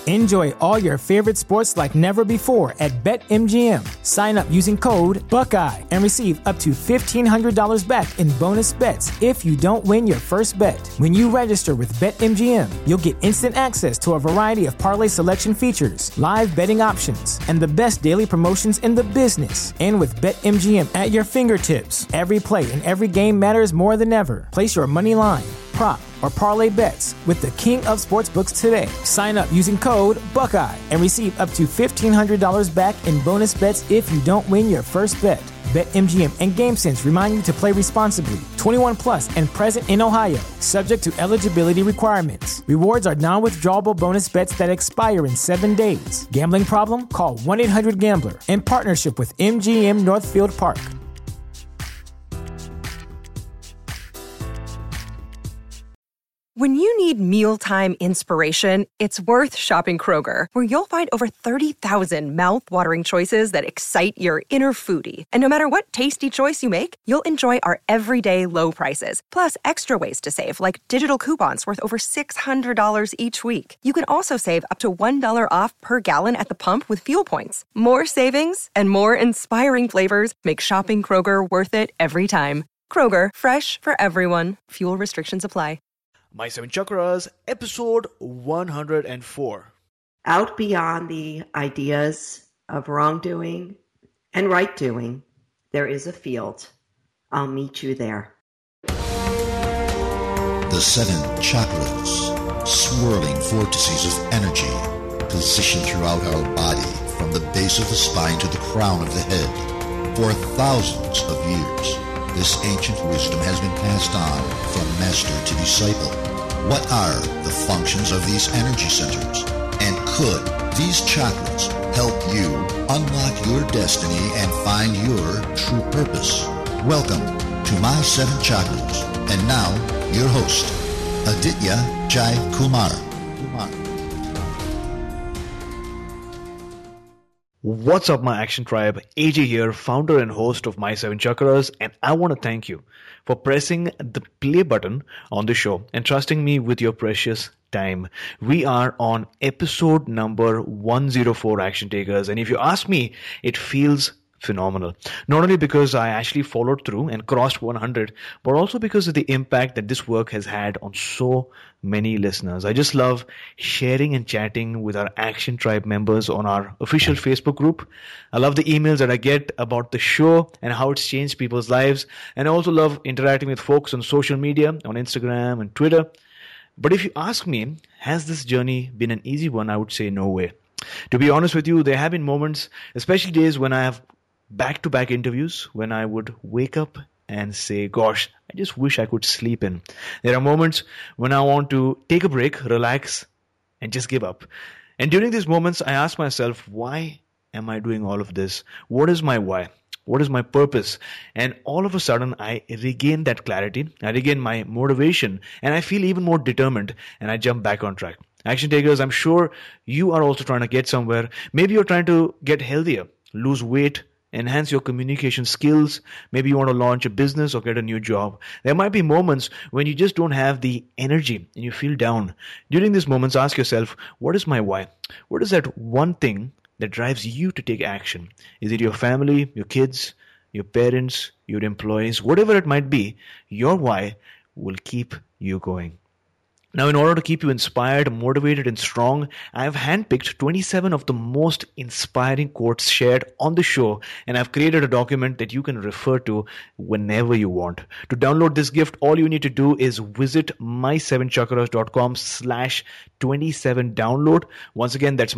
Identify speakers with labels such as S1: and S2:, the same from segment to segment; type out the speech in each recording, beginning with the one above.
S1: Enjoy all your favorite sports like never before at BetMGM. Sign up using code Buckeye and receive up to $1,500 back in bonus bets if you don't win your first bet. When you register with BetMGM, you'll get instant access to a variety of parlay selection features, live betting options, and the best daily promotions in the business. And with BetMGM at your fingertips, every play and every game matters more than ever. Place your money line, prop, or parlay bets with the king of sportsbooks today. Sign up using code Buckeye and receive up to $1,500 back in bonus bets if you don't win your first bet. BetMGM and GameSense remind you to play responsibly. 21 plus and present in Ohio, subject to eligibility requirements. Rewards are non-withdrawable bonus bets that expire in 7 days. Gambling problem? Call 1-800-GAMBLER. In partnership with MGM Northfield Park.
S2: When you need mealtime inspiration, it's worth shopping Kroger, where you'll find over 30,000 mouth-watering choices that excite your inner foodie. And no matter what tasty choice you make, you'll enjoy our everyday low prices, plus extra ways to save, like digital coupons worth over $600 each week. You can also save up to $1 off per gallon at the pump with fuel points. More savings and more inspiring flavors make shopping Kroger worth it every time. Kroger, fresh for everyone. Fuel restrictions apply.
S3: My Seven Chakras, episode 104.
S4: Out beyond the ideas of wrongdoing and right doing, there is a field. I'll meet you there.
S5: The 7 chakras, swirling vortices of energy, positioned throughout our body from the base of the spine to the crown of the head. For thousands of years, this ancient wisdom has been passed on from master to disciple. What are the functions of these energy centers? And could these chakras help you unlock your destiny and find your true purpose? Welcome to My 7 Chakras. And now, your host, Aditya Jai Kumar.
S3: What's up, my Action Tribe? AJ here, founder and host of My 7 Chakras, and I want to thank you for pressing the play button on the show and trusting me with your precious time. We are on episode number 104, Action Takers, and if you ask me, it feels phenomenal. Not only because I actually followed through and crossed 100, but also because of the impact that this work has had on so many listeners. I just love sharing and chatting with our Action Tribe members on our official Facebook group. I love the emails that I get about the show and how it's changed people's lives. And I also love interacting with folks on social media, on Instagram and Twitter. But if you ask me, has this journey been an easy one? I would say no way. To be honest with you, there have been moments, especially days when I have back-to-back interviews, when I would wake up and say, gosh, I just wish I could sleep in. There are moments when I want to take a break, relax, and just give up. And during these moments, I ask myself, why am I doing all of this? What is my why? What is my purpose? And all of a sudden, I regain that clarity. I regain my motivation, and I feel even more determined, and I jump back on track. Action Takers, I'm sure you are also trying to get somewhere. Maybe you're trying to get healthier, lose weight, enhance your communication skills. Maybe you want to launch a business or get a new job. There might be moments when you just don't have the energy and you feel down. During these moments, ask yourself, what is my why? What is that one thing that drives you to take action? Is it your family, your kids, your parents, your employees? Whatever it might be, your why will keep you going. Now, in order to keep you inspired, motivated, and strong, I have handpicked 27 of the most inspiring quotes shared on the show, and I've created a document that you can refer to whenever you want. To download this gift, all you need to do is visit my7chakras.com/27download. Once again, that's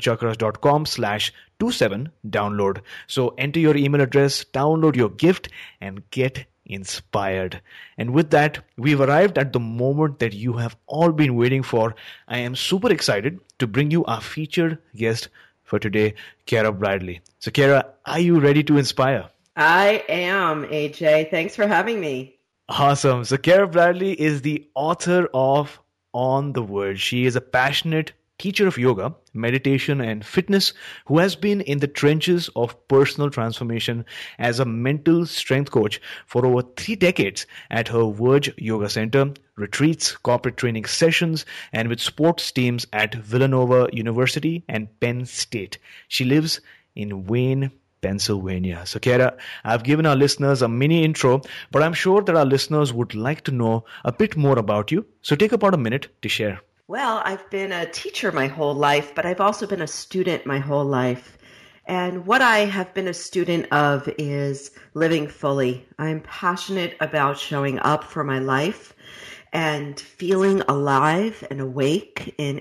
S3: my7chakras.com/27download. So enter your email address, download your gift, and get inspired. And with that, we've arrived at the moment that you have all been waiting for. I am super excited to bring you our featured guest for today, Kara Bradley. So Kara, are you ready to inspire?
S4: I am, AJ. Thanks for having me.
S3: Awesome. So Kara Bradley is the author of On the Verge. She is a passionate teacher of yoga, meditation, and fitness who has been in the trenches of personal transformation as a mental strength coach for over 3 decades at her Verge Yoga Center, retreats, corporate training sessions, and with sports teams at Villanova University and Penn State. She lives in Wayne, Pennsylvania. So, Kiara, I've given our listeners a mini intro, but I'm sure that our listeners would like to know a bit more about you. So, take about a minute to share.
S4: Well, I've been a teacher my whole life, but I've also been a student my whole life. And what I have been a student of is living fully. I'm passionate about showing up for my life and feeling alive and awake in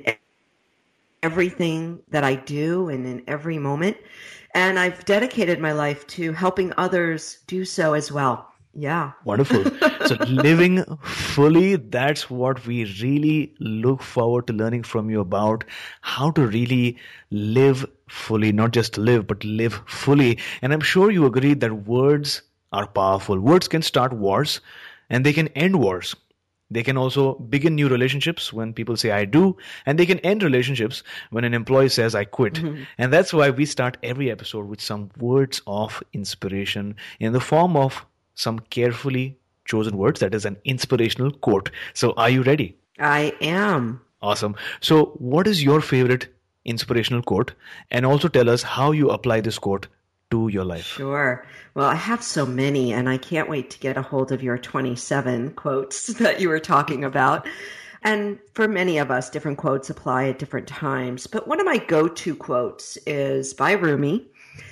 S4: everything that I do and in every moment. And I've dedicated my life to helping others do so as well. Yeah.
S3: Wonderful. So living fully, that's what we really look forward to learning from you about, how to really live fully, not just live, but live fully. And I'm sure you agree that words are powerful. Words can start wars and they can end wars. They can also begin new relationships when people say I do, and they can end relationships when an employee says I quit. And that's why we start every episode with some words of inspiration in the form of some carefully chosen words, that is an inspirational quote. So are you ready?
S4: I am.
S3: Awesome. So what is your favorite inspirational quote? And also tell us how you apply this quote to your life.
S4: Sure. Well, I have so many, and I can't wait to get a hold of your 27 quotes that you were talking about. And for many of us, different quotes apply at different times. But one of my go-to quotes is by Rumi,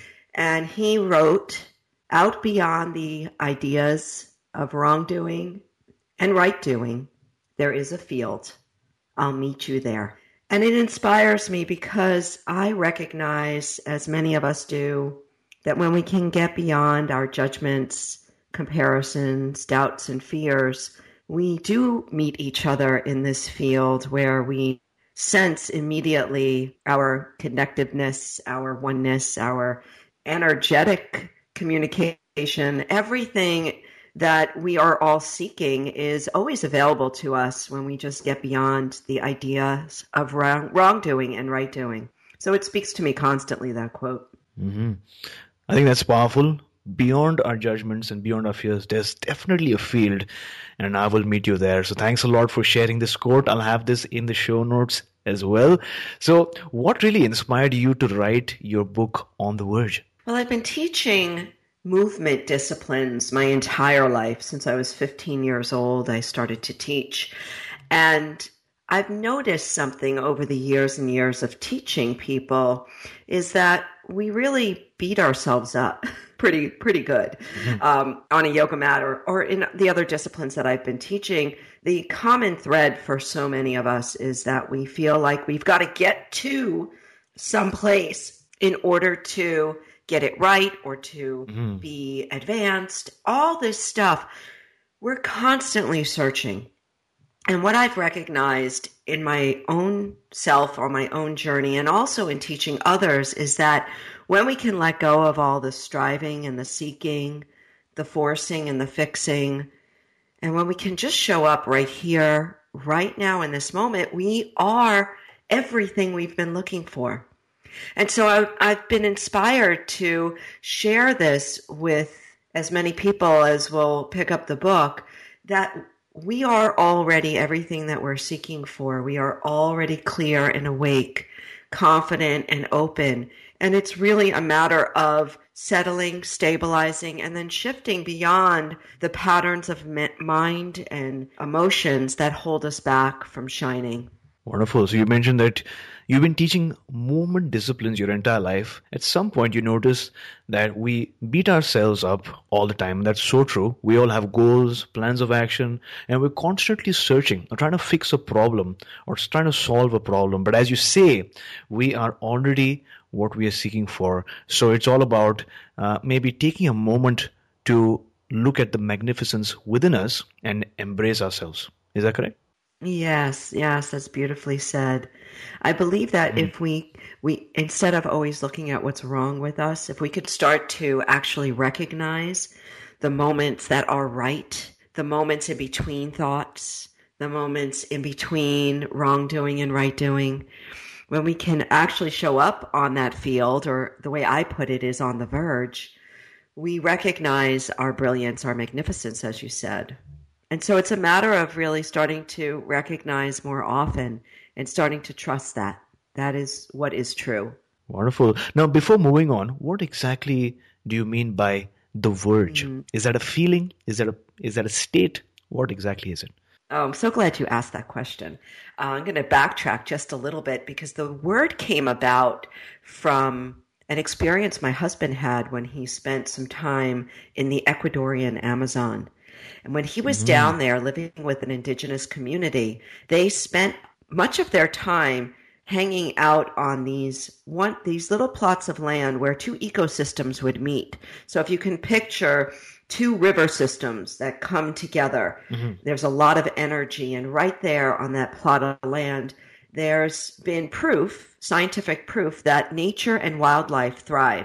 S4: and he wrote, "Out beyond the ideas of wrongdoing and right doing, there is a field. I'll meet you there." And it inspires me because I recognize, as many of us do, that when we can get beyond our judgments, comparisons, doubts, and fears, we do meet each other in this field where we sense immediately our connectedness, our oneness, our energetic communication. Everything that we are all seeking is always available to us when we just get beyond the ideas of wrongdoing and right doing. So it speaks to me constantly, that quote.
S3: Mm-hmm. I think that's powerful. Beyond our judgments and beyond our fears, there's definitely a field, and I will meet you there. So thanks a lot for sharing this quote. I'll have this in the show notes as well. So what really inspired you to write your book On the Verge?
S4: Well, I've been teaching movement disciplines my entire life. Since I was 15 years old, I started to teach. And I've noticed something over the years and years of teaching people is that we really beat ourselves up pretty good on a yoga mat or in the other disciplines that I've been teaching. The common thread for so many of us is that we feel like we've got to get to some place in order to get it right or to be advanced. All this stuff, we're constantly searching. And what I've recognized in my own self on my own journey and also in teaching others is that when we can let go of all the striving and the seeking, the forcing and the fixing, and when we can just show up right here, right now in this moment, we are everything we've been looking for. And so I've been inspired to share this with as many people as will pick up the book, that we are already everything that we're seeking for. We are already clear and awake, confident and open. And it's really a matter of settling, stabilizing, and then shifting beyond the patterns of mind and emotions that hold us back from shining.
S3: Wonderful. So you mentioned that you've been teaching movement disciplines your entire life. At some point, you notice that we beat ourselves up all the time. That's so true. We all have goals, plans of action, and we're constantly searching or trying to fix a problem or trying to solve a problem. But as you say, we are already what we are seeking for. So it's all about maybe taking a moment to look at the magnificence within us and embrace ourselves. Is that correct?
S4: Yes, that's beautifully said. I believe that if we instead of always looking at what's wrong with us, if we could start to actually recognize the moments that are right, the moments in between thoughts, the moments in between wrongdoing and right doing, when we can actually show up on that field, or the way I put it is on the verge, we recognize our brilliance, our magnificence, as you said. And so it's a matter of really starting to recognize more often and starting to trust that. That is what is true.
S3: Wonderful. Now, before moving on, what exactly do you mean by the verge? Is that a feeling? Is that a state? What exactly is it?
S4: Oh, I'm so glad you asked that question. I'm going to backtrack just a little bit because the word came about from an experience my husband had when he spent some time in the Ecuadorian Amazon. And when he was down there living with an indigenous community, they spent much of their time hanging out on these little plots of land where two ecosystems would meet. So if you can picture two river systems that come together, there's a lot of energy. And right there on that plot of land, there's been scientific proof, that nature and wildlife thrive.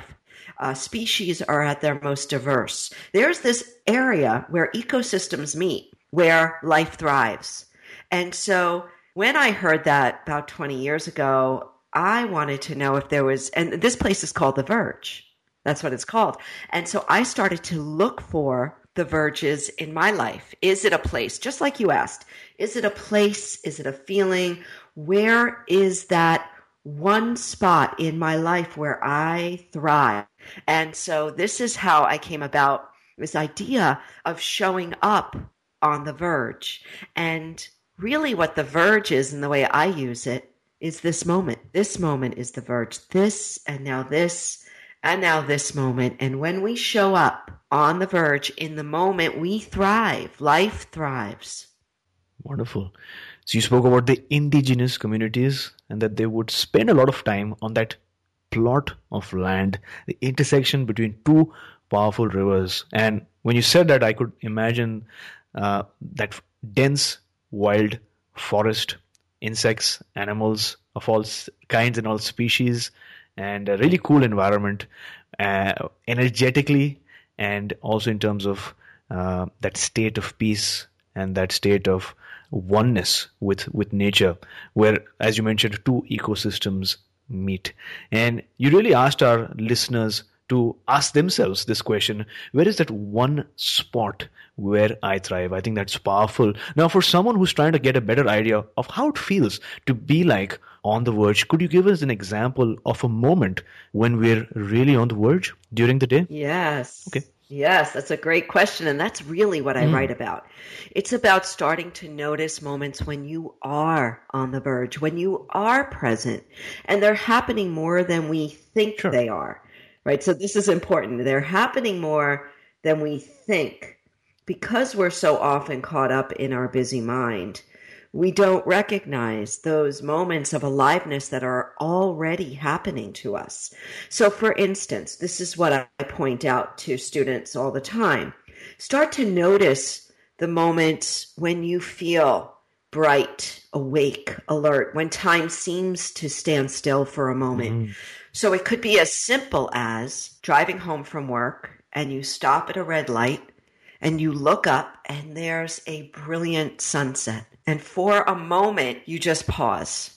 S4: Species are at their most diverse. There's this area where ecosystems meet, where life thrives. And so when I heard that about 20 years ago, I wanted to know if there was, and this place is called The Verge. That's what it's called. And so I started to look for the verges in my life. Is it a place? Just like you asked, is it a place? Is it a feeling? Where is that one spot in my life where I thrive? And so this is how I came about this idea of showing up on the verge. And really what the verge is, and the way I use it, is this moment. This moment is the verge. This, and now this, and now this moment. And when we show up on the verge, in the moment, we thrive. Life thrives.
S3: Wonderful. So you spoke about the indigenous communities and that they would spend a lot of time on that plot of land, the intersection between two powerful rivers. And when you said that, I could imagine that dense wild forest, insects, animals of all kinds and all species, and a really cool environment, energetically, and also in terms of that state of peace and that state of oneness with nature, where, as you mentioned, two ecosystems meet. And you really asked our listeners to ask themselves this question: where is that one spot where I thrive? I think that's powerful. Now, for someone who's trying to get a better idea of how it feels to be like on the verge, could you give us an example of a moment when we're really on the verge during the day?
S4: Yes.
S3: Okay.
S4: Yes, that's a great question. And that's really what I write about. It's about starting to notice moments when you are on the verge, when you are present, and they're happening more than we think they are. Right. So this is important. They're happening more than we think because we're so often caught up in our busy mind. We don't recognize those moments of aliveness that are already happening to us. So for instance, this is what I point out to students all the time. Start to notice the moments when you feel bright, awake, alert, when time seems to stand still for a moment. So it could be as simple as driving home from work and you stop at a red light and you look up and there's a brilliant sunset. And for a moment, you just pause.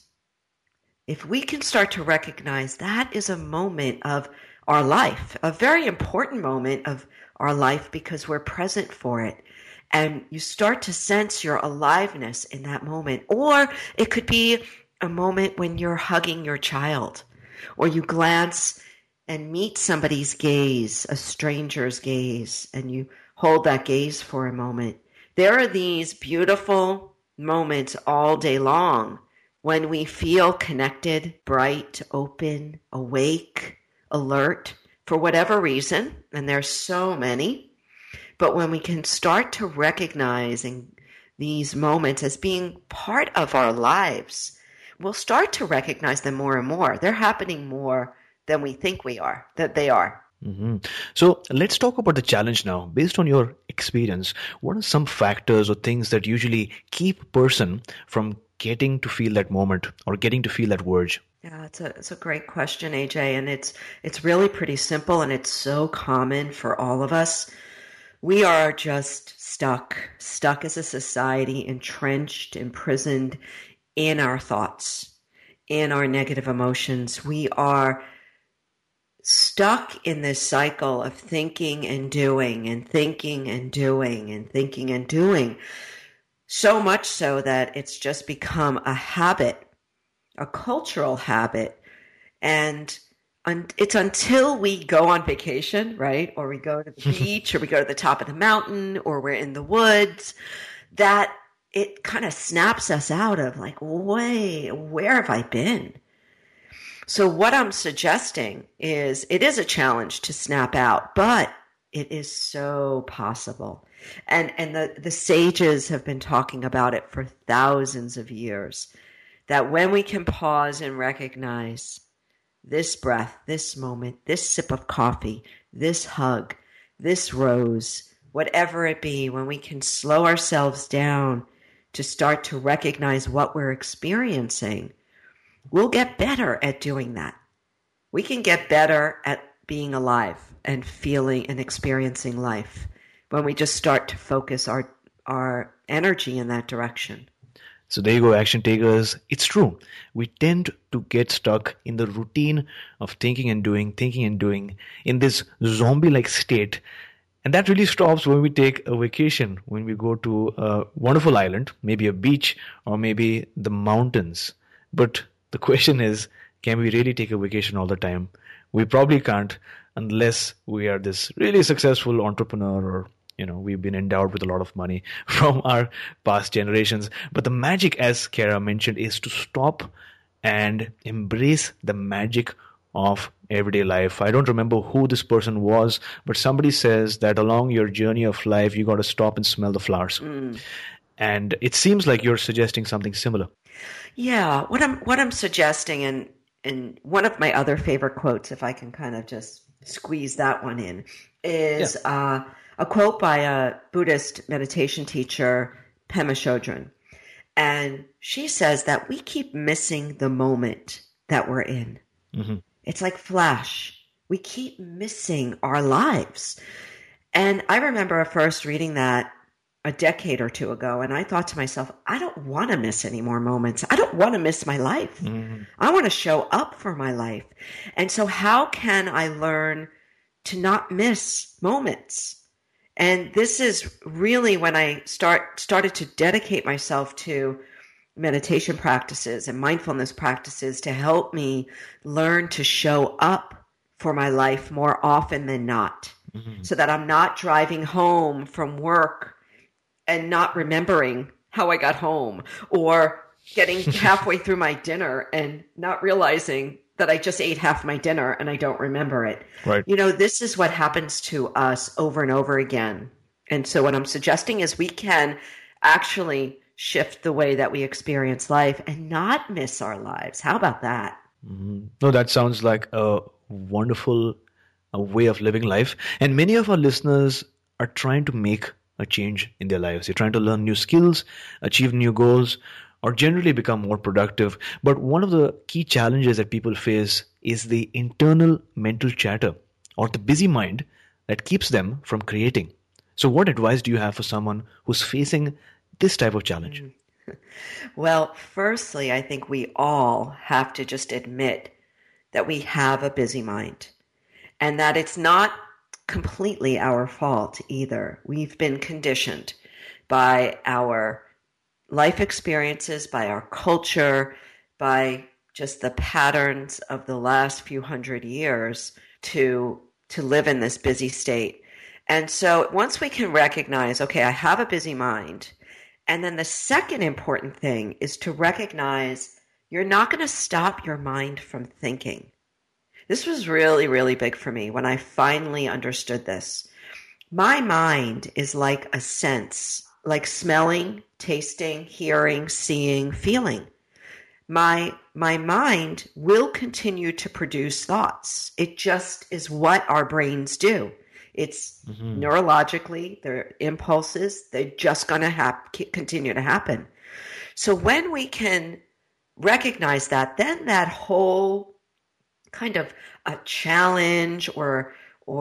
S4: If we can start to recognize that is a moment of our life, a very important moment of our life because we're present for it. And you start to sense your aliveness in that moment. Or it could be a moment when you're hugging your child, or you glance and meet somebody's gaze, a stranger's gaze, and you hold that gaze for a moment. There are these beautiful moments all day long when we feel connected, bright, open, awake, alert, for whatever reason, and there's so many. But when we can start to recognize these moments as being part of our lives, we'll start to recognize them more and more. They're happening more than we think that they are.
S3: So let's talk about the challenge now. Based on your experience, what are some factors or things that usually keep a person from getting to feel that moment or getting to feel that verge?
S4: Yeah, it's a great question, AJ, and it's really pretty simple, and it's so common for all of us. We are just stuck as a society, entrenched, imprisoned in our thoughts, in our negative emotions, we are stuck in this cycle of thinking and doing and thinking and doing and thinking and doing. So much so that it's just become a habit, a cultural habit. And it's until we go on vacation, right? Or we go to the beach, or we go to the top of the mountain, or we're in the woods, that it kind of snaps us out of like, wait, where have I been? So what I'm suggesting is it is a challenge to snap out, but it is so possible. And the sages have been talking about it for thousands of years, that when we can pause and recognize this breath, this moment, this sip of coffee, this hug, this rose, whatever it be, when we can slow ourselves down to start to recognize what we're experiencing, we'll get better at doing that. We can get better at being alive and feeling and experiencing life when we just start to focus our energy in that direction.
S3: So there you go, action takers. It's true. We tend to get stuck in the routine of thinking and doing in this zombie-like state. And that really stops when we take a vacation, when we go to a wonderful island, maybe a beach or maybe the mountains. But the question is, can we really take a vacation all the time? We probably can't unless we are this really successful entrepreneur, or we've been endowed with a lot of money from our past generations. But the magic, as Kara mentioned, is to stop and embrace the magic of everyday life. I don't remember who this person was, but somebody says that along your journey of life, you got to stop and smell the flowers. And it seems like you're suggesting something similar.
S4: Yeah, what I'm suggesting, and one of my other favorite quotes, if I can kind of just squeeze that one in, is a quote by a Buddhist meditation teacher, Pema Chodron. And she says that we keep missing the moment that we're in. Mm-hmm. It's like flash. We keep missing our lives. And I remember first reading that a decade or two ago, and I thought to myself, I don't want to miss any more moments. I don't want to miss my life. Mm-hmm. I want to show up for my life. And so how can I learn to not miss moments? And this is really when I started to dedicate myself to meditation practices and mindfulness practices to help me learn to show up for my life more often than not, so that I'm not driving home from work and not remembering how I got home, or getting halfway through my dinner and not realizing that I just ate half my dinner and I don't remember it.
S3: Right.
S4: This is what happens to us over and over again. And so what I'm suggesting is we can actually shift the way that we experience life and not miss our lives. How about that?
S3: Mm-hmm. No, that sounds like a wonderful way of living life. And many of our listeners are trying to make a change in their lives. They're trying to learn new skills, achieve new goals, or generally become more productive. But one of the key challenges that people face is the internal mental chatter, or the busy mind that keeps them from creating. So what advice do you have for someone who's facing this type of challenge?
S4: Well, firstly, I think we all have to just admit that we have a busy mind, and that it's not completely our fault either. We've been conditioned by our life experiences, by our culture, by just the patterns of the last few hundred years to live in this busy state. And so once we can recognize, okay, I have a busy mind, and then the second important thing is to recognize you're not going to stop your mind from thinking. This was really, really big for me when I finally understood this. My mind is like a sense, like smelling, tasting, hearing, seeing, feeling. My mind will continue to produce thoughts. It just is what our brains do. It's neurologically, they're impulses. They're just going to continue to happen. So when we can recognize that, then that whole kind of a challenge or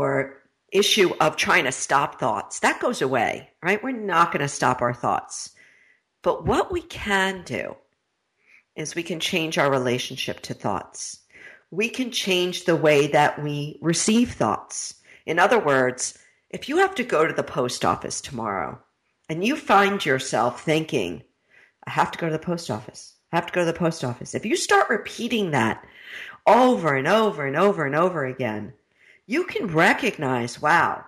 S4: issue of trying to stop thoughts, that goes away, right? We're not going to stop our thoughts. But what we can do is we can change our relationship to thoughts. We can change the way that we receive thoughts. In other words, if you have to go to the post office tomorrow and you find yourself thinking, I have to go to the post office. I have to go to the post office. If you start repeating that over and over and over and over again, you can recognize, wow,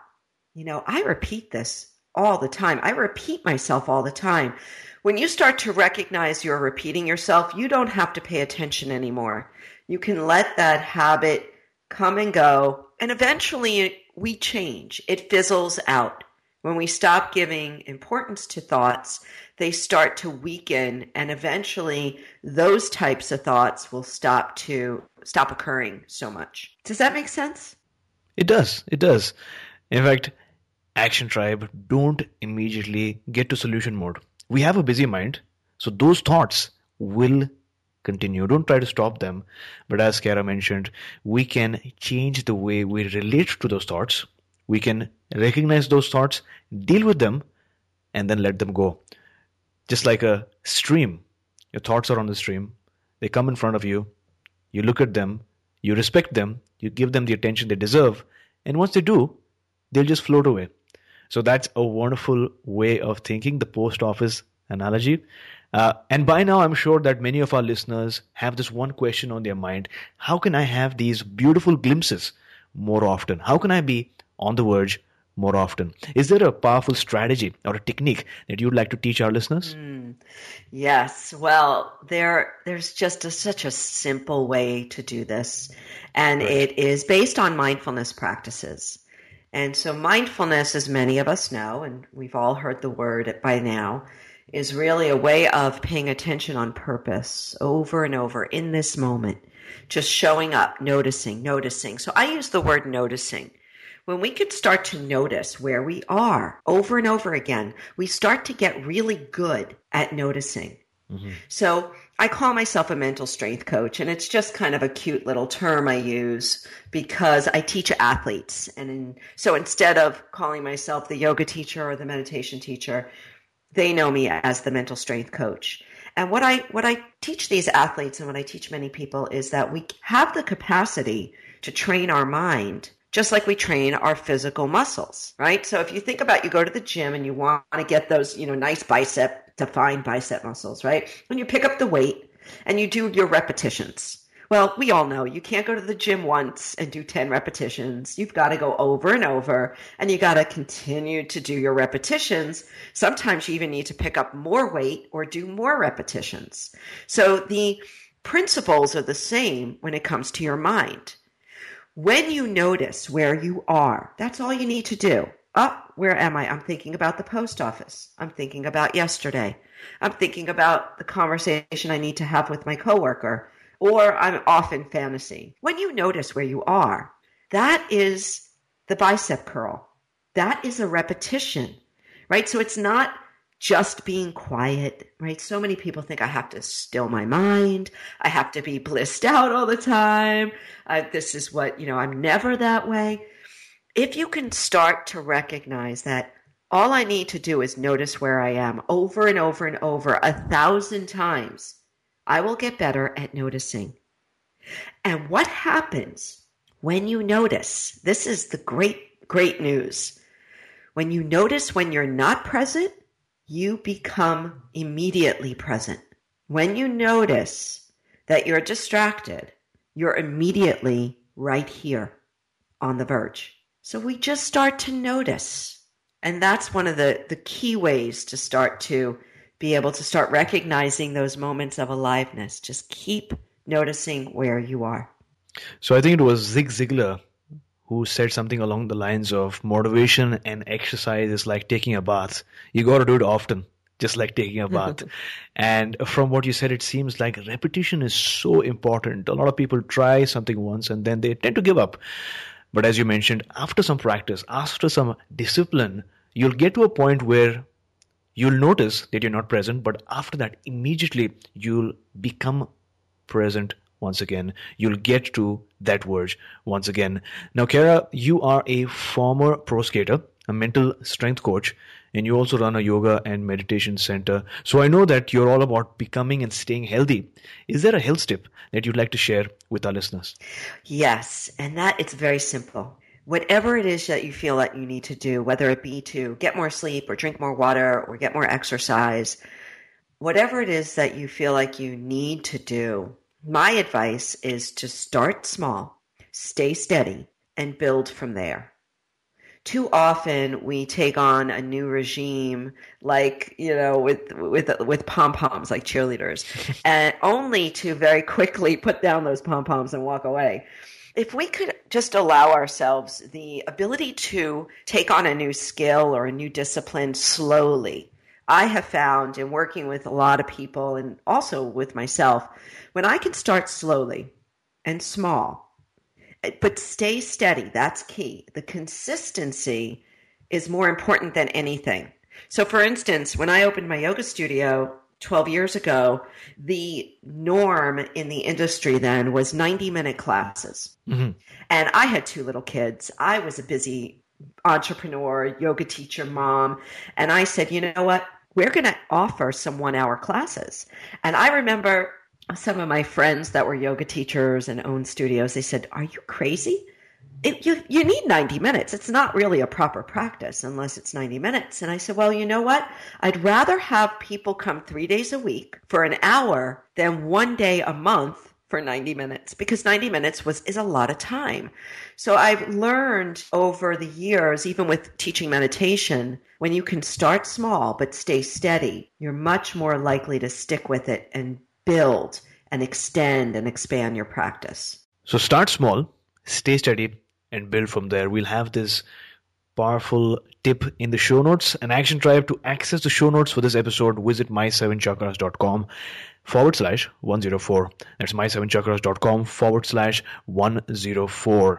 S4: I repeat this all the time. I repeat myself all the time. When you start to recognize you're repeating yourself, you don't have to pay attention anymore. You can let that habit come and go, and eventually we change. It fizzles out. When we stop giving importance to thoughts, they start to weaken, and eventually those types of thoughts will stop occurring so much. Does that make sense?
S3: It does. It does. In fact, Action Tribe, don't immediately get to solution mode. We have a busy mind, so those thoughts will continue. Don't try to stop them. But as Kara mentioned, we can change the way we relate to those thoughts. We can recognize those thoughts, deal with them, and then let them go. Just like a stream. Your thoughts are on the stream. They come in front of you. You look at them. You respect them. You give them the attention they deserve. And once they do, they'll just float away. So that's a wonderful way of thinking, the post office analogy. And by now, I'm sure that many of our listeners have this one question on their mind. How can I have these beautiful glimpses more often? How can I be on the verge more often? Is there a powerful strategy or a technique that you'd like to teach our listeners?
S4: Yes. Well, there's just such a simple way to do this. And It is based on mindfulness practices. And so mindfulness, as many of us know, and we've all heard the word by now, is really a way of paying attention on purpose over and over in this moment, just showing up, noticing. So I use the word noticing. When we could start to notice where we are over and over again, we start to get really good at noticing. Mm-hmm. So I call myself a mental strength coach, and it's just kind of a cute little term I use because I teach athletes. So instead of calling myself the yoga teacher or the meditation teacher, they know me as the mental strength coach. And what I teach these athletes and what I teach many people is that we have the capacity to train our mind just like we train our physical muscles, right? So if you think about, you go to the gym and you want to get those, nice defined bicep muscles, right? When you pick up the weight and you do your repetitions. Well, we all know you can't go to the gym once and do 10 repetitions. You've got to go over and over, and you got to continue to do your repetitions. Sometimes you even need to pick up more weight or do more repetitions. So the principles are the same when it comes to your mind. When you notice where you are, that's all you need to do. Where am I? I'm thinking about the post office. I'm thinking about yesterday. I'm thinking about the conversation I need to have with my coworker, or I'm off in fantasy. When you notice where you are, that is the bicep curl. That is a repetition, right? So it's not just being quiet, right? So many people think I have to still my mind. I have to be blissed out all the time. This is what, I'm never that way. If you can start to recognize that all I need to do is notice where I am over and over and over 1,000 times, I will get better at noticing. And what happens when you notice? This is the great news. When you notice when you're not present, you become immediately present. When you notice that you're distracted, you're immediately right here on the verge. So we just start to notice. And that's one of the key ways to start to be able to start recognizing those moments of aliveness. Just keep noticing where you are.
S3: So I think it was Zig Ziglar who said something along the lines of motivation and exercise is like taking a bath. You got to do it often, just like taking a bath. And from what you said, it seems like repetition is so important. A lot of people try something once and then they tend to give up. But as you mentioned, after some practice, after some discipline, you'll get to a point where you'll notice that you're not present. But after that, immediately you'll become present once again. You'll get to that verge once again. Now, Kara, you are a former pro skater, a mental strength coach, and you also run a yoga and meditation center. So I know that you're all about becoming and staying healthy. Is there a health tip that you'd like to share with our listeners?
S4: Yes, and that it's very simple. Whatever it is that you feel that you need to do, whether it be to get more sleep or drink more water or get more exercise, whatever it is that you feel like you need to do, my advice is to start small, stay steady, and build from there. Too often we take on a new regime like, with pom-poms, like cheerleaders, and only to very quickly put down those pom-poms and walk away. If we could just allow ourselves the ability to take on a new skill or a new discipline slowly, I have found in working with a lot of people and also with myself, when I can start slowly and small, but stay steady, that's key. The consistency is more important than anything. So for instance, when I opened my yoga studio 12 years ago, the norm in the industry then was 90-minute classes. Mm-hmm. And I had 2 little kids. I was a busy entrepreneur, yoga teacher, mom. And I said, you know what? We're going to offer some 1-hour classes. And I remember some of my friends that were yoga teachers and owned studios, they said, are you crazy? You need 90 minutes. It's not really a proper practice unless it's 90 minutes. And I said, well, you know what? I'd rather have people come 3 days a week for an hour than 1 day a month for 90 minutes, because 90 minutes is a lot of time. So I've learned over the years, even with teaching meditation, when you can start small but stay steady, you're much more likely to stick with it and build and extend and expand your practice.
S3: So start small, stay steady, and build from there. We'll have this powerful tip in the show notes. An Action Tribe, to access the show notes for this episode, visit my7chakras.com/104. That's my7chakras.com/104.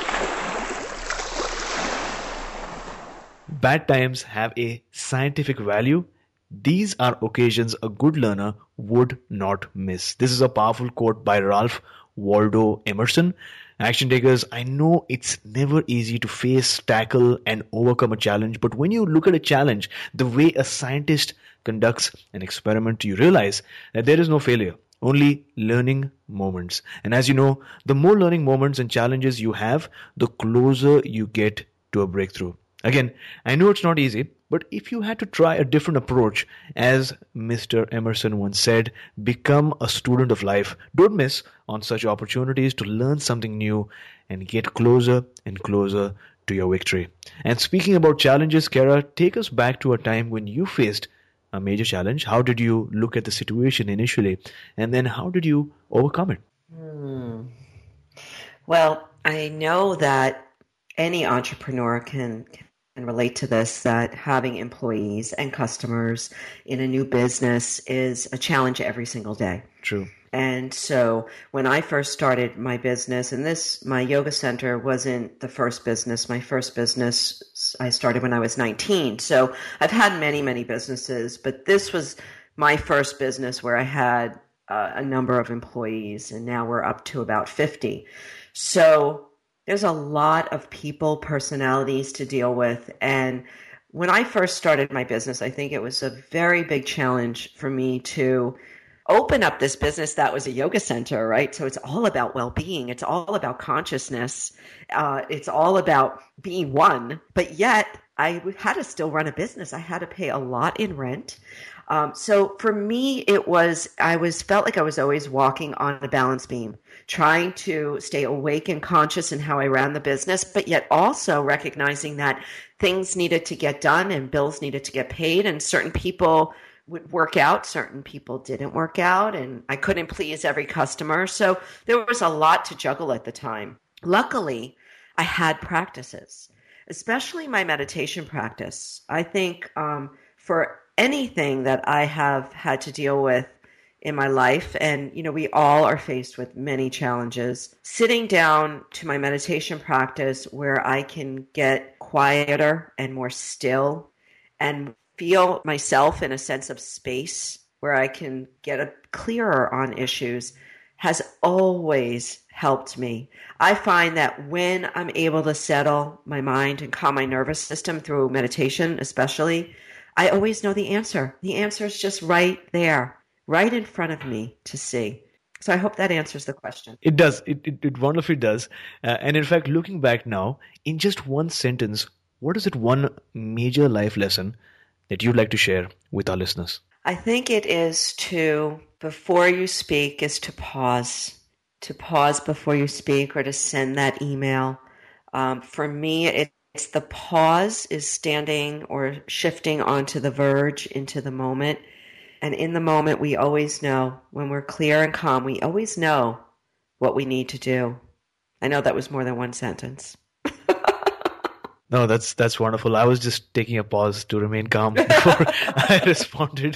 S3: Bad times have a scientific value. These are occasions a good learner would not miss. This is a powerful quote by Ralph Waldo Emerson. Action takers, I know it's never easy to face, tackle, and overcome a challenge, but when you look at a challenge the way a scientist conducts an experiment, you realize that there is no failure, only learning moments. And as you know, the more learning moments and challenges you have, the closer you get to a breakthrough. Again, I know it's not easy, but if you had to try a different approach, as Mr. Emerson once said, become a student of life. Don't miss on such opportunities to learn something new and get closer and closer to your victory. And speaking about challenges, Kara, take us back to a time when you faced a major challenge. How did you look at the situation initially? And then how did you overcome it?
S4: Well, I know that any entrepreneur can relate to this, that having employees and customers in a new business is a challenge every single day.
S3: True.
S4: And so when I first started my business, and my yoga center wasn't the first business. My first business I started when I was 19. So I've had many, many businesses, but this was my first business where I had a number of employees, and now we're up to about 50. So there's a lot of people, personalities to deal with. And when I first started my business, I think it was a very big challenge for me to open up this business that was a yoga center, right? So it's all about well-being. It's all about consciousness. It's all about being one. But yet I had to still run a business. I had to pay a lot in rent. So for me, felt like I was always walking on a balance beam, trying to stay awake and conscious in how I ran the business, but yet also recognizing that things needed to get done and bills needed to get paid, and certain people would work out, certain people didn't work out, and I couldn't please every customer. So there was a lot to juggle at the time. Luckily, I had practices, especially my meditation practice. I think for anything that I have had to deal with in my life, and we all are faced with many challenges, sitting down to my meditation practice where I can get quieter and more still and feel myself in a sense of space where I can get clearer on issues has always helped me. I find that when I'm able to settle my mind and calm my nervous system through meditation, especially, I always know the answer. The answer is just right there, right in front of me to see. So I hope that answers the question.
S3: It does. It wonderfully does. And in fact, looking back now, in just one sentence, what is it one major life lesson that you'd like to share with our listeners?
S4: I think it is before you speak, is to pause before you speak or to send that email. For me, it's the pause is standing or shifting onto the verge into the moment. And in the moment, we always know, when we're clear and calm, we always know what we need to do. I know that was more than one sentence.
S3: No, that's wonderful. I was just taking a pause to remain calm before I responded.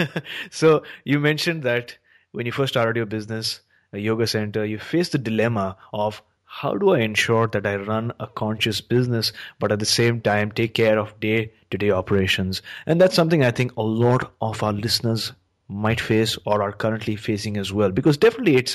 S3: So you mentioned that when you first started your business, a yoga center, you faced the dilemma of how do I ensure that I run a conscious business, but at the same time take care of day-to-day operations? And that's something I think a lot of our listeners might face or are currently facing as well. Because definitely it's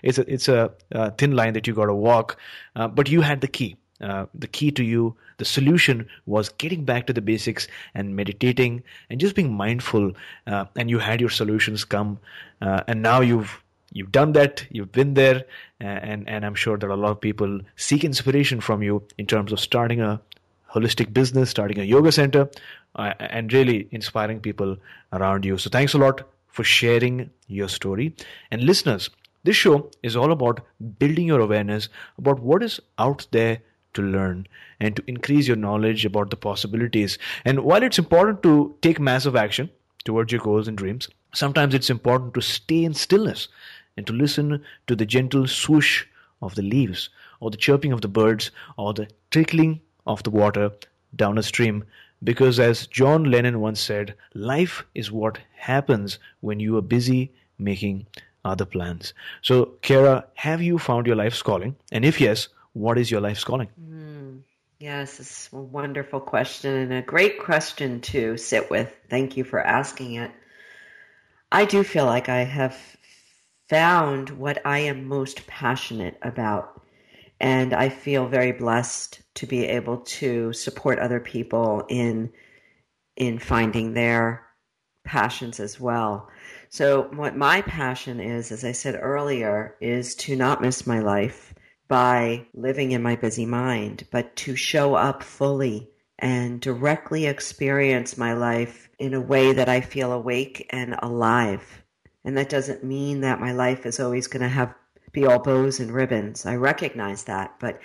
S3: a thin line that you got to walk, but you had the key. The key to you, the solution was getting back to the basics and meditating and just being mindful. And you had your solutions come, and now you've done that. You've been there, and I'm sure that a lot of people seek inspiration from you in terms of starting a holistic business, starting a yoga center, and really inspiring people around you. So thanks a lot for sharing your story. And listeners, this show is all about building your awareness about what is out there to learn and to increase your knowledge about the possibilities. And while it's important to take massive action towards your goals and dreams, sometimes it's important to stay in stillness and to listen to the gentle swoosh of the leaves or the chirping of the birds or the trickling of the water down a stream. Because as John Lennon once said, life is what happens when you are busy making other plans. So, Kiara, have you found your life's calling? And if yes, what is your life's calling?
S4: Yes, it's a wonderful question and a great question to sit with. Thank you for asking it. I do feel like I have found what I am most passionate about, and I feel very blessed to be able to support other people in finding their passions as well. So what my passion is, as I said earlier, is to not miss my life by living in my busy mind, but to show up fully and directly experience my life in a way that I feel awake and alive. And that doesn't mean that my life is always going to be all bows and ribbons. I recognize that, but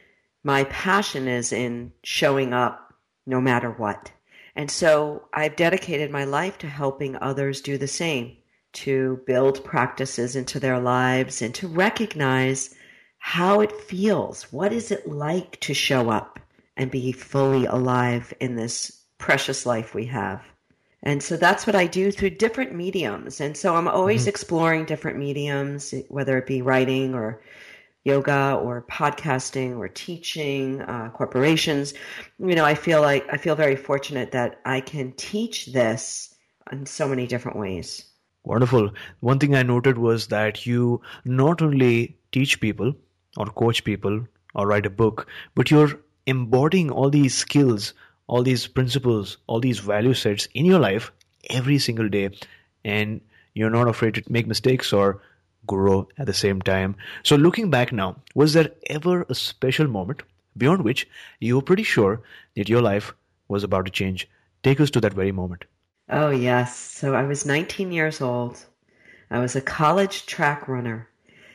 S4: my passion is in showing up no matter what. And so I've dedicated my life to helping others do the same, to build practices into their lives and to recognize how it feels. What is it like to show up and be fully alive in this precious life we have? And so that's what I do through different mediums. And so I'm always exploring different mediums, whether it be writing or yoga or podcasting or teaching, corporations. I feel very fortunate that I can teach this in so many different ways.
S3: Wonderful. One thing I noted was that you not only teach people or coach people or write a book, but you're embodying all these skills, all these principles, all these value sets in your life every single day. And you're not afraid to make mistakes or grow at the same time. So looking back now, was there ever a special moment beyond which you were pretty sure that your life was about to change? Take us to that very moment.
S4: Oh, yes. So I was 19 years old. I was a college track runner.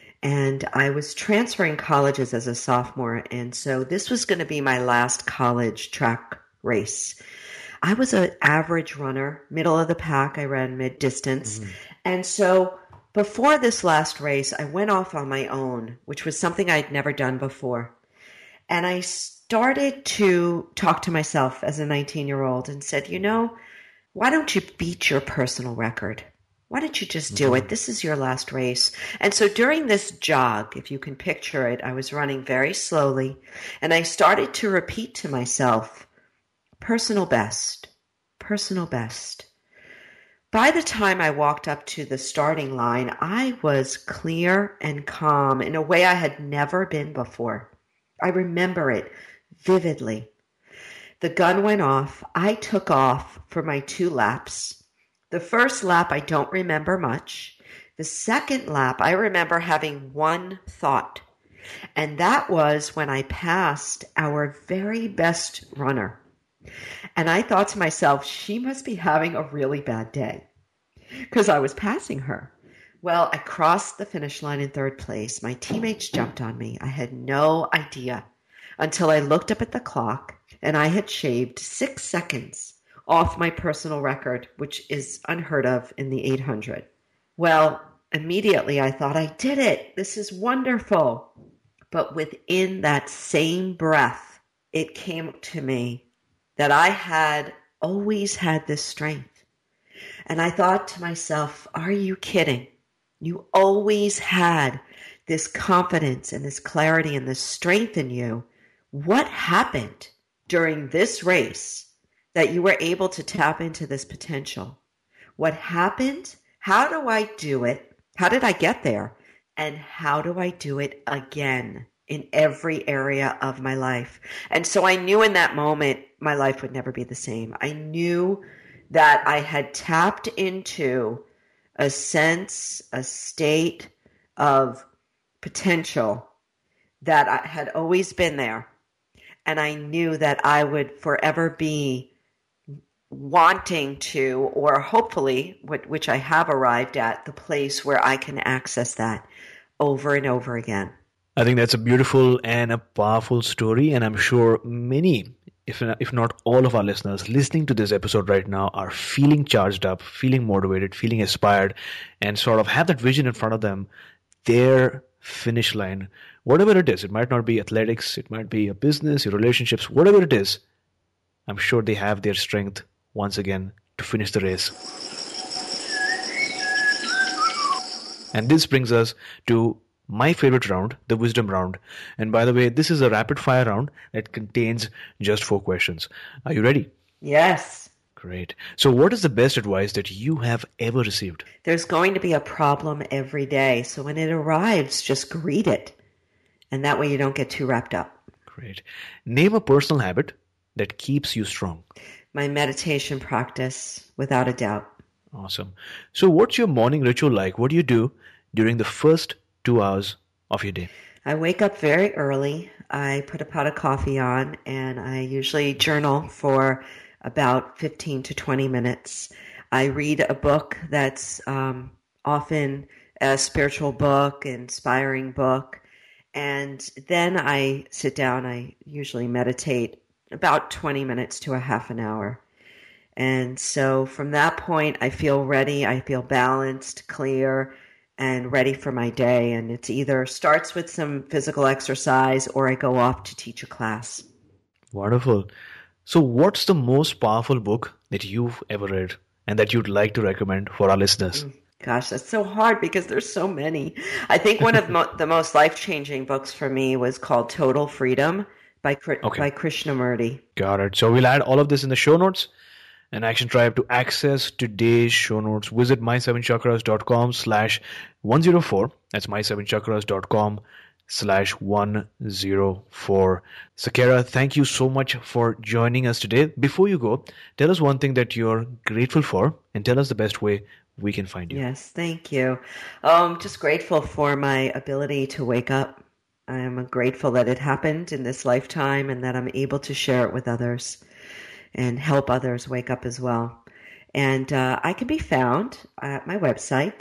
S4: And I was transferring colleges as a sophomore. And so this was going to be my last college track race. I was an average runner, middle of the pack. I ran mid-distance. And so before this last race, I went off on my own, which was something I'd never done before. And I started to talk to myself as a 19-year-old and said, why don't you beat your personal record? Why don't you just do it? This is your last race. And so during this jog, if you can picture it, I was running very slowly, and I started to repeat to myself, personal best, personal best. By the time I walked up to the starting line, I was clear and calm in a way I had never been before. I remember it vividly. The gun went off. I took off for my 2 laps. The first lap, I don't remember much. The second lap, I remember having one thought, and that was when I passed our very best runner. And I thought to myself, she must be having a really bad day because I was passing her. Well, I crossed the finish line in 3rd place. My teammates jumped on me. I had no idea until I looked up at the clock, and I had shaved 6 seconds off my personal record, which is unheard of in the 800. Well, immediately I thought, I did it. This is wonderful. But within that same breath, it came to me that I had always had this strength. And I thought to myself, are you kidding? You always had this confidence and this clarity and this strength in you. What happened during this race that you were able to tap into this potential? What happened? How do I do it? How did I get there? And how do I do it again in every area of my life? And so I knew in that moment my life would never be the same. I knew that I had tapped into a sense, a state of potential that had always been there. And I knew that I would forever be wanting to, or hopefully, which I have arrived at, the place where I can access that over and over again.
S3: I think that's a beautiful and a powerful story, and I'm sure many, if not all of our listeners listening to this episode right now are feeling charged up, feeling motivated, feeling inspired, and sort of have that vision in front of them, their finish line, whatever it is. It might not be athletics, it might be a business, your relationships, whatever it is. I'm sure they have their strength once again to finish the race. And this brings us to my favorite round, the wisdom round. And by the way, this is a rapid fire round that contains just 4 questions. Are you ready?
S4: Yes.
S3: Great. So what is the best advice that you have ever received?
S4: There's going to be a problem every day. So when it arrives, just greet it. And that way you don't get too wrapped up.
S3: Great. Name a personal habit that keeps you strong.
S4: My meditation practice, without a doubt.
S3: Awesome. So what's your morning ritual like? What do you do during the first 2 hours of your day?
S4: I wake up very early. I put a pot of coffee on, and I usually journal for about 15 to 20 minutes. I read a book that's often a spiritual book, inspiring book, and then I sit down. I usually meditate about 20 minutes to a half an hour. And so from that point, I feel ready. I feel balanced, clear, and ready for my day. And it's either starts with some physical exercise or I go off to teach a class.
S3: Wonderful. So what's the most powerful book that you've ever read and that you'd like to recommend for our listeners?
S4: Gosh, that's so hard because there's so many. I think one of the most life-changing books for me was called Total Freedom by Krishnamurti.
S3: Got it. So we'll add all of this in the show notes. And Action Tribe, to access today's show notes, visit my7chakras.com/104. That's my7chakras.com/104. Sakara, thank you so much for joining us today. Before you go, tell us one thing that you're grateful for and tell us the best way we can find you.
S4: Yes, thank you. I'm just grateful for my ability to wake up. I am grateful that it happened in this lifetime and that I'm able to share it with others and help others wake up as well. And I can be found at my website,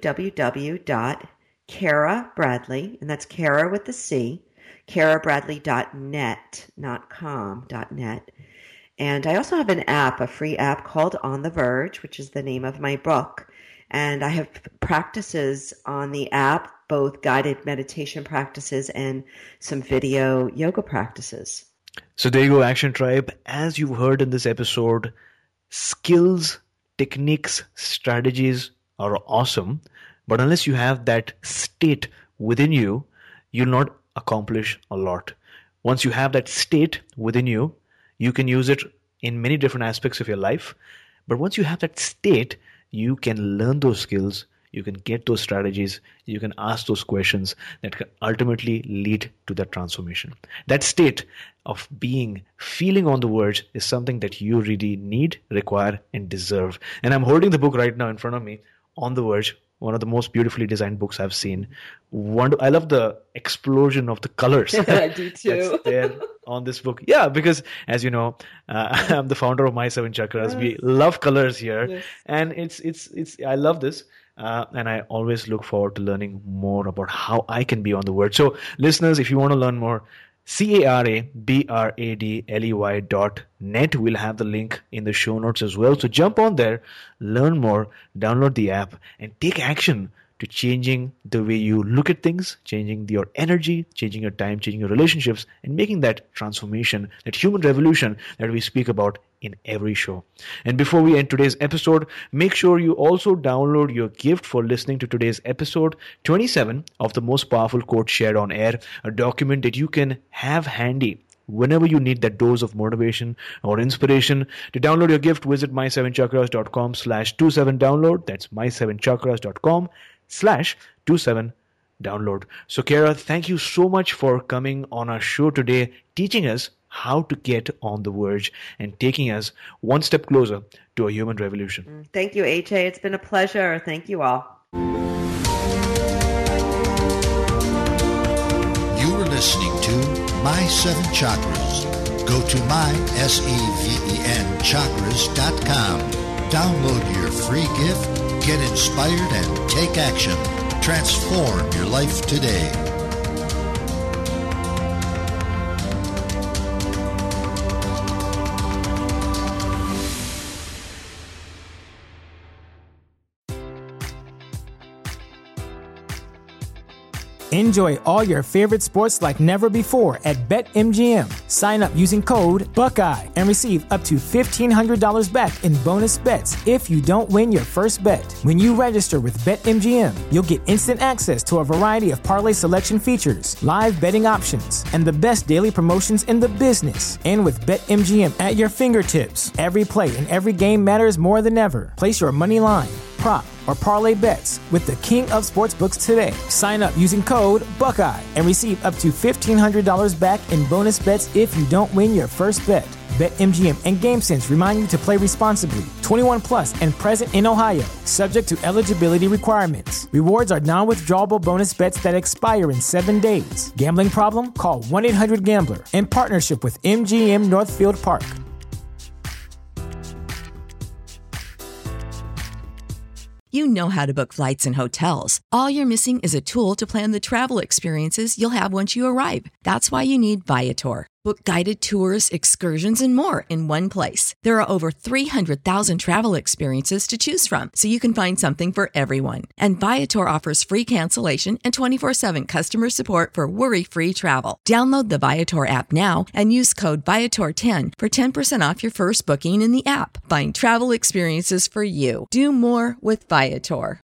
S4: www.karabradley, and that's Kara with the C, karabradley.net, not com, .net. And I also have an app, a free app called On the Verge, which is the name of my book. And I have practices on the app, both guided meditation practices and some video yoga practices.
S3: So there you go, Action Tribe. As you've heard in this episode, skills, techniques, strategies are awesome. But unless you have that state within you, you'll not accomplish a lot. Once you have that state within you, you can use it in many different aspects of your life. But once you have that state, you can learn those skills, you can get those strategies, you can ask those questions that can ultimately lead to that transformation. That state of being, feeling on the verge is something that you really need, require, and deserve. And I'm holding the book right now in front of me, On the Verge, one of the most beautifully designed books I've seen. I love the explosion of the colors.
S4: I do too.
S3: That's there on this book. Yeah, because as you know, I'm the founder of My Seven Chakras. We love colors here,
S4: Yes.
S3: and it's. I love this. And I always look forward to learning more about how I can be on the verge. So, listeners, if you want to learn more, CARABRADLEY.net. We'll have the link in the show notes as well. So jump on there, learn more, download the app, and take action to changing the way you look at things, changing your energy, changing your time, changing your relationships, and making that transformation, that human revolution that we speak about in every show. And before we end today's episode, make sure you also download your gift for listening to today's episode 27 of the most powerful quotes shared on air, a document that you can have handy whenever you need that dose of motivation or inspiration. To download your gift, visit my7chakras.com/27download. That's my7chakras.com/27download. So, Kara, thank you so much for coming on our show today, teaching us how to get on the verge and taking us one step closer to a human revolution.
S4: Thank you, AJ. It's been a pleasure. Thank you all.
S5: You were listening to My Seven Chakras. Go to mysevenchakras.com. Download your free gift, get inspired, and take action. Transform your life today.
S1: Enjoy all your favorite sports like never before at BetMGM. Sign up using code Buckeye and receive up to $1,500 back in bonus bets if you don't win your first bet. When you register with BetMGM, you'll get instant access to a variety of parlay selection features, live betting options, and the best daily promotions in the business. And with BetMGM at your fingertips, every play and every game matters more than ever. Place your money line, prop, or parlay bets with the king of sportsbooks today. Sign up using code Buckeye and receive up to $1,500 back in bonus bets if you don't win your first bet. BetMGM and GameSense remind you to play responsibly. 21 plus and present in Ohio, subject to eligibility requirements. Rewards are non-withdrawable bonus bets that expire in 7 days. Gambling problem? Call 1-800-GAMBLER. In partnership with MGM Northfield Park.
S6: You know how to book flights and hotels. All you're missing is a tool to plan the travel experiences you'll have once you arrive. That's why you need Viator. Book guided tours, excursions, and more in one place. There are over 300,000 travel experiences to choose from, so you can find something for everyone. And Viator offers free cancellation and 24/7 customer support for worry-free travel. Download the Viator app now and use code Viator10 for 10% off your first booking in the app. Find travel experiences for you. Do more with Viator.